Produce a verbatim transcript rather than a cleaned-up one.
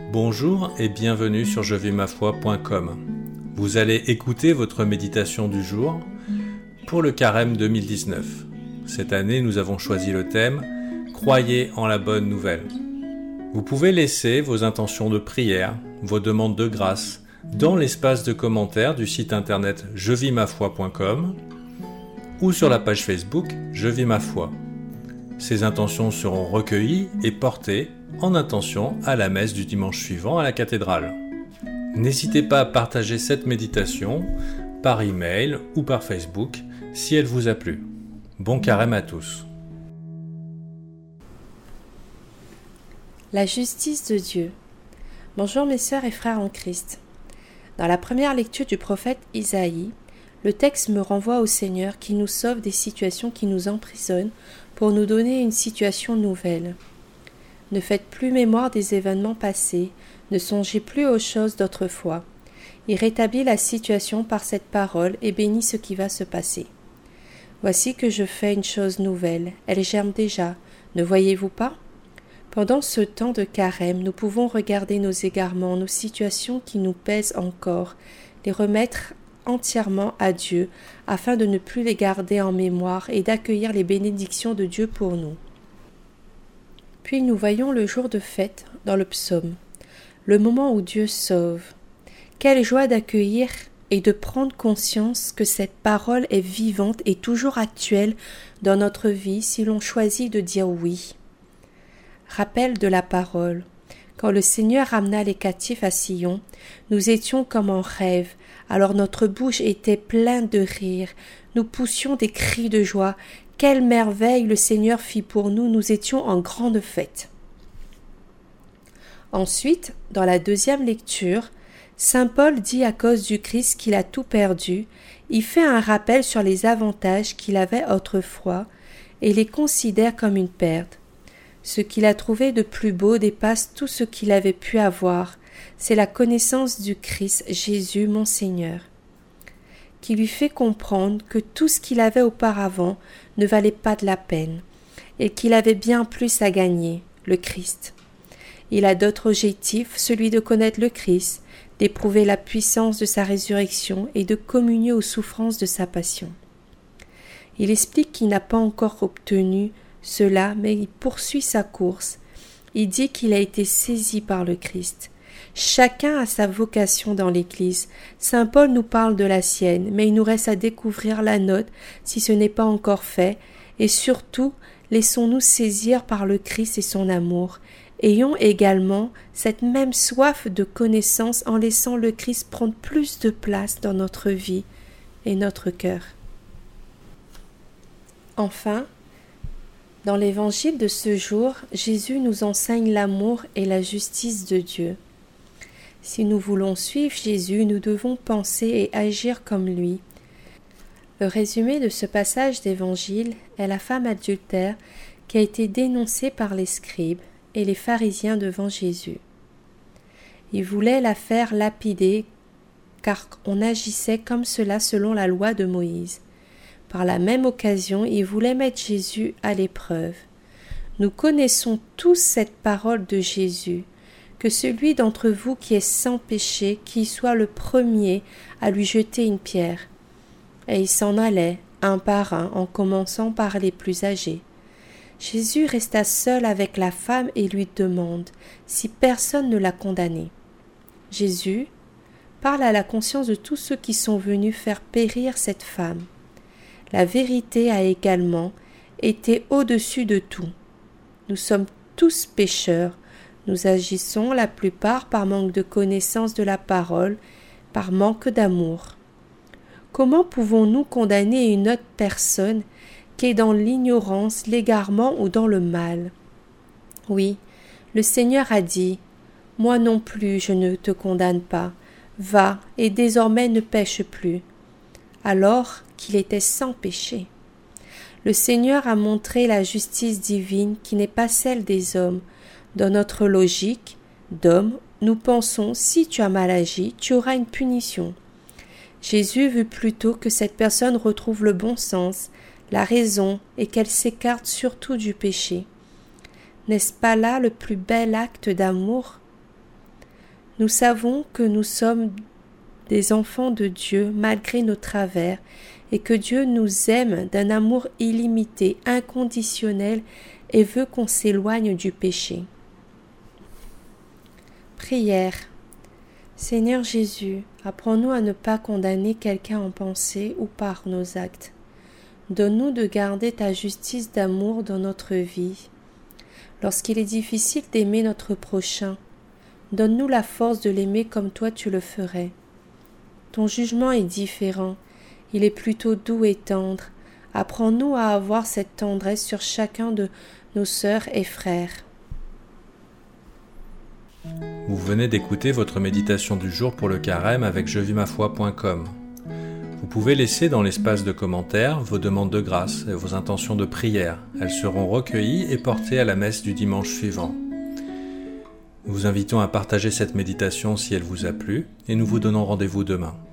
Bonjour et bienvenue sur je vis ma foi point com. Vous allez écouter votre méditation du jour pour le carême deux mille dix-neuf. Cette année, nous avons choisi le thème « Croyez en la bonne nouvelle ». Vous pouvez laisser vos intentions de prière, vos demandes de grâce dans l'espace de commentaires du site internet je vis ma foi point com ou sur la page Facebook Je vis ma foi. Ces intentions seront recueillies et portées en intention à la messe du dimanche suivant à la cathédrale. N'hésitez pas à partager cette méditation par email ou par Facebook si elle vous a plu. Bon carême à tous. La justice de Dieu. Bonjour mes sœurs et frères en Christ. Dans la première lecture du prophète Isaïe, le texte me renvoie au Seigneur qui nous sauve des situations qui nous emprisonnent pour nous donner une situation nouvelle. Ne faites plus mémoire des événements passés, ne songez plus aux choses d'autrefois. Il rétablit la situation par cette parole et bénit ce qui va se passer. Voici que je fais une chose nouvelle, elle germe déjà, ne voyez-vous pas ? Pendant ce temps de carême, nous pouvons regarder nos égarements, nos situations qui nous pèsent encore, les remettre entièrement à Dieu, afin de ne plus les garder en mémoire et d'accueillir les bénédictions de Dieu pour nous. Puis nous voyons le jour de fête dans le psaume, le moment où Dieu sauve. Quelle joie d'accueillir et de prendre conscience que cette parole est vivante et toujours actuelle dans notre vie si l'on choisit de dire oui. Rappel de la parole. Quand le Seigneur ramena les captifs à Sion, nous étions comme en rêve, alors notre bouche était pleine de rire, nous poussions des cris de joie. Quelle merveille le Seigneur fit pour nous, nous étions en grande fête. Ensuite, dans la deuxième lecture, saint Paul dit à cause du Christ qu'il a tout perdu, il fait un rappel sur les avantages qu'il avait autrefois et les considère comme une perte. Ce qu'il a trouvé de plus beau dépasse tout ce qu'il avait pu avoir, c'est la connaissance du Christ, Jésus, mon Seigneur, qui lui fait comprendre que tout ce qu'il avait auparavant ne valait pas de la peine, et qu'il avait bien plus à gagner, le Christ. Il a d'autres objectifs, celui de connaître le Christ, d'éprouver la puissance de sa résurrection et de communier aux souffrances de sa passion. Il explique qu'il n'a pas encore obtenu cela, mais il poursuit sa course. Il dit qu'il a été saisi par le Christ. Chacun a sa vocation dans l'Église. Saint Paul nous parle de la sienne, mais il nous reste à découvrir la nôtre si ce n'est pas encore fait, et surtout, laissons-nous saisir par le Christ et son amour. Ayons également cette même soif de connaissance en laissant le Christ prendre plus de place dans notre vie et notre cœur. Enfin, dans l'évangile de ce jour, Jésus nous enseigne l'amour et la justice de Dieu. Si nous voulons suivre Jésus, nous devons penser et agir comme lui. Le résumé de ce passage d'évangile est la femme adultère qui a été dénoncée par les scribes et les pharisiens devant Jésus. Ils voulaient la faire lapider car on agissait comme cela selon la loi de Moïse. Par la même occasion, ils voulaient mettre Jésus à l'épreuve. Nous connaissons tous cette parole de Jésus. Que celui d'entre vous qui est sans péché, qui soit le premier à lui jeter une pierre. Et ils s'en allaient, un par un, en commençant par les plus âgés. Jésus resta seul avec la femme et lui demande si personne ne l'a condamnée. Jésus parle à la conscience de tous ceux qui sont venus faire périr cette femme. La vérité a également été au-dessus de tout. Nous sommes tous pécheurs. Nous agissons la plupart par manque de connaissance de la parole, par manque d'amour. Comment pouvons-nous condamner une autre personne qui est dans l'ignorance, l'égarement ou dans le mal ? Oui, le Seigneur a dit « Moi non plus je ne te condamne pas, va et désormais ne pêche plus », alors qu'il était sans péché. Le Seigneur a montré la justice divine qui n'est pas celle des hommes. Dans notre logique d'homme, nous pensons si tu as mal agi, tu auras une punition. Jésus veut plutôt que cette personne retrouve le bon sens, la raison et qu'elle s'écarte surtout du péché. N'est-ce pas là le plus bel acte d'amour ? Nous savons que nous sommes des enfants de Dieu malgré nos travers et que Dieu nous aime d'un amour illimité, inconditionnel et veut qu'on s'éloigne du péché. Prière. Seigneur Jésus, apprends-nous à ne pas condamner quelqu'un en pensée ou par nos actes. Donne-nous de garder ta justice d'amour dans notre vie. Lorsqu'il est difficile d'aimer notre prochain, donne-nous la force de l'aimer comme toi tu le ferais. Ton jugement est différent, il est plutôt doux et tendre. Apprends-nous à avoir cette tendresse sur chacun de nos sœurs et frères. Vous venez d'écouter votre méditation du jour pour le carême avec je vis ma foi point com. Vous pouvez laisser dans l'espace de commentaires vos demandes de grâce et vos intentions de prière. Elles seront recueillies et portées à la messe du dimanche suivant. Nous vous invitons à partager cette méditation si elle vous a plu et nous vous donnons rendez-vous demain.